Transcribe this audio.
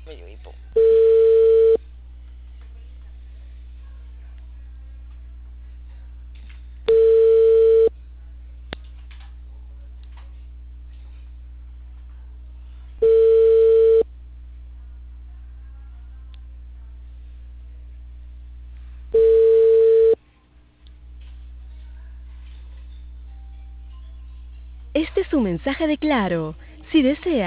Medio hipo. Este es un mensaje de Claro. Si desea